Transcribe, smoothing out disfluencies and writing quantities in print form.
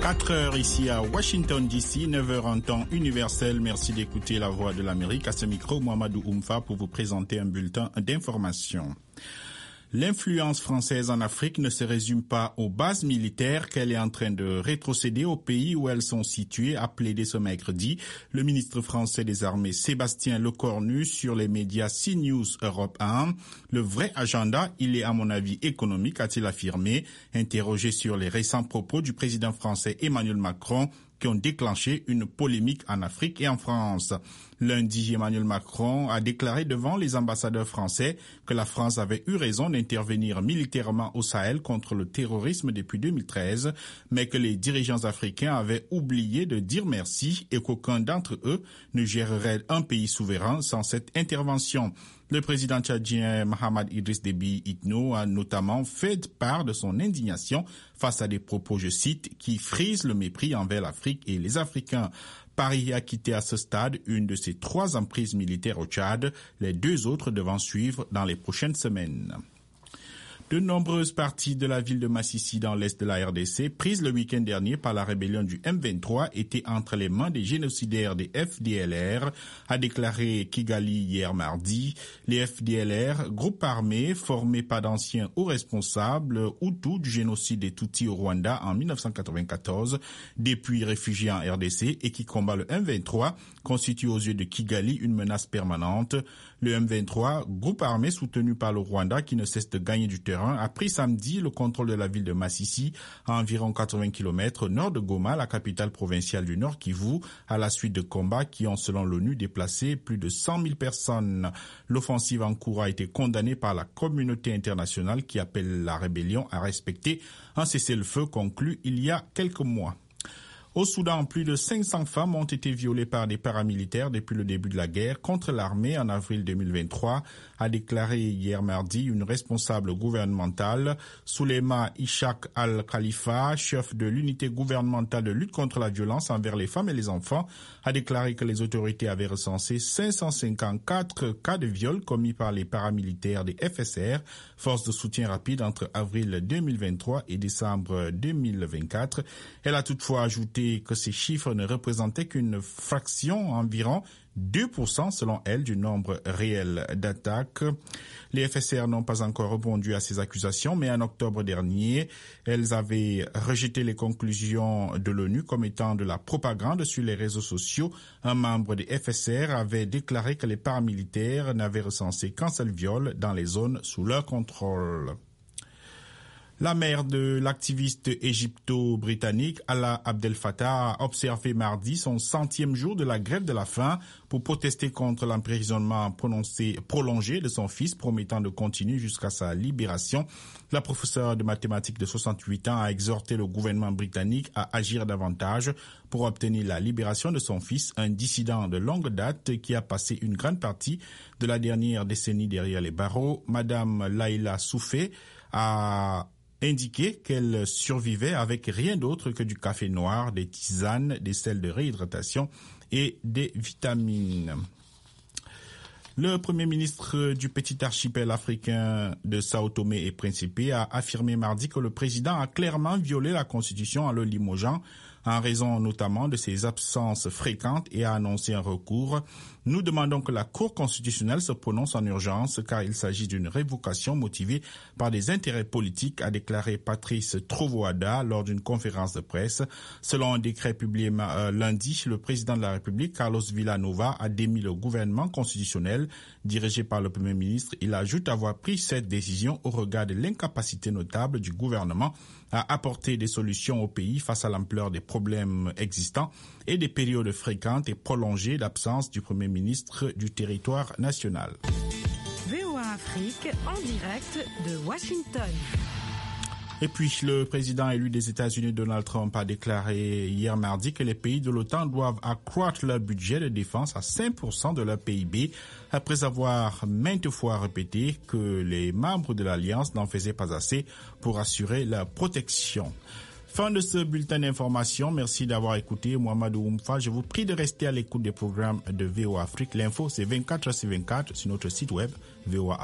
4 heures ici à Washington DC, 9 heures en temps universel. Merci d'écouter la voix de l'Amérique. À ce micro, Mohamedou Oumfa pour vous présenter un bulletin d'information. L'influence française en Afrique ne se résume pas aux bases militaires qu'elle est en train de rétrocéder au pays où elles sont situées, a plaidé ce mercredi le ministre français des Armées Sébastien Lecornu sur les médias CNews Europe 1. Le vrai agenda, il est à mon avis économique, a-t-il affirmé, interrogé sur les récents propos du président français Emmanuel Macron qui ont déclenché une polémique en Afrique et en France. Lundi, Emmanuel Macron a déclaré devant les ambassadeurs français que la France avait eu raison d'intervenir militairement au Sahel contre le terrorisme depuis 2013, mais que les dirigeants africains avaient oublié de dire merci et qu'aucun d'entre eux ne gérerait un pays souverain sans cette intervention. Le président tchadien Mahamat Idriss Déby Itno a notamment fait part de son indignation face à des propos, je cite, qui frisent le mépris envers l'Afrique et les Africains. Paris a quitté à ce stade une de ses 3 emprises militaires au Tchad, les 2 autres devant suivre dans les prochaines semaines. De nombreuses parties de la ville de Massissi dans l'est de la RDC, prises le week-end dernier par la rébellion du M23, étaient entre les mains des génocidaires des FDLR, a déclaré Kigali hier mardi. Les FDLR, groupe armé formé par d'anciens hauts responsables Hutus du génocide des Tutsis au Rwanda en 1994, depuis réfugiés en RDC et qui combat le M23, constitue aux yeux de Kigali une menace permanente. Le M23, groupe armé soutenu par le Rwanda qui ne cesse de gagner du terrain, a pris samedi le contrôle de la ville de Massissi, à environ 80 km au nord de Goma, la capitale provinciale du Nord Kivu, à la suite de combats qui ont, selon l'ONU, déplacé plus de 100 000 personnes. L'offensive en cours a été condamnée par la communauté internationale qui appelle la rébellion à respecter un cessez-le-feu conclu il y a quelques mois. Au Soudan, plus de 500 femmes ont été violées par des paramilitaires depuis le début de la guerre contre l'armée en avril 2023, a déclaré hier mardi une responsable gouvernementale. Souleyma Ishaq Al-Khalifa, chef de l'unité gouvernementale de lutte contre la violence envers les femmes et les enfants, a déclaré que les autorités avaient recensé 554 cas de viol commis par les paramilitaires des FSR, forces de soutien rapide, entre avril 2023 et décembre 2024. Elle a toutefois ajouté que ces chiffres ne représentaient qu'une fraction, environ 2% selon elle, du nombre réel d'attaques. Les FSR n'ont pas encore répondu à ces accusations, mais en octobre dernier, elles avaient rejeté les conclusions de l'ONU comme étant de la propagande sur les réseaux sociaux. Un membre des FSR avait déclaré que les paramilitaires n'avaient recensé qu'un seul viol dans les zones sous leur contrôle. La mère de l'activiste égypto-britannique Alaa Abdel Fattah a observé mardi son 100e jour de la grève de la faim pour protester contre l'emprisonnement prolongé de son fils, promettant de continuer jusqu'à sa libération. La professeure de mathématiques de 68 ans a exhorté le gouvernement britannique à agir davantage pour obtenir la libération de son fils, un dissident de longue date qui a passé une grande partie de la dernière décennie derrière les barreaux. Madame Laïla Soufé a indiqué qu'elle survivait avec rien d'autre que du café noir, des tisanes, des sels de réhydratation et des vitamines. Le premier ministre du petit archipel africain de Sao Tomé et Principe a affirmé mardi que le président a clairement violé la Constitution en le limogeant, en raison notamment de ses absences fréquentes, et a annoncé un recours. Nous demandons que la Cour constitutionnelle se prononce en urgence car il s'agit d'une révocation motivée par des intérêts politiques, a déclaré Patrice Trovoada lors d'une conférence de presse. Selon un décret publié lundi, le président de la République, Carlos Villanova, a démis le gouvernement constitutionnel dirigé par le Premier ministre. Il ajoute avoir pris cette décision au regard de l'incapacité notable du gouvernement à apporter des solutions au pays face à l'ampleur des problèmes existants et des périodes fréquentes et prolongées d'absence du Premier ministre du territoire national. VOA Afrique en direct de Washington. Et puis, le président élu des États-Unis, Donald Trump, a déclaré hier mardi que les pays de l'OTAN doivent accroître leur budget de défense à 5% de leur PIB, après avoir maintes fois répété que les membres de l'Alliance n'en faisaient pas assez pour assurer leur protection. Fin de ce bulletin d'information. Merci d'avoir écouté. Mohamedou Oumfa, je vous prie de rester à l'écoute des programmes de VOA Afrique. L'info, c'est 24h sur 24 sur notre site web voaafrique.com.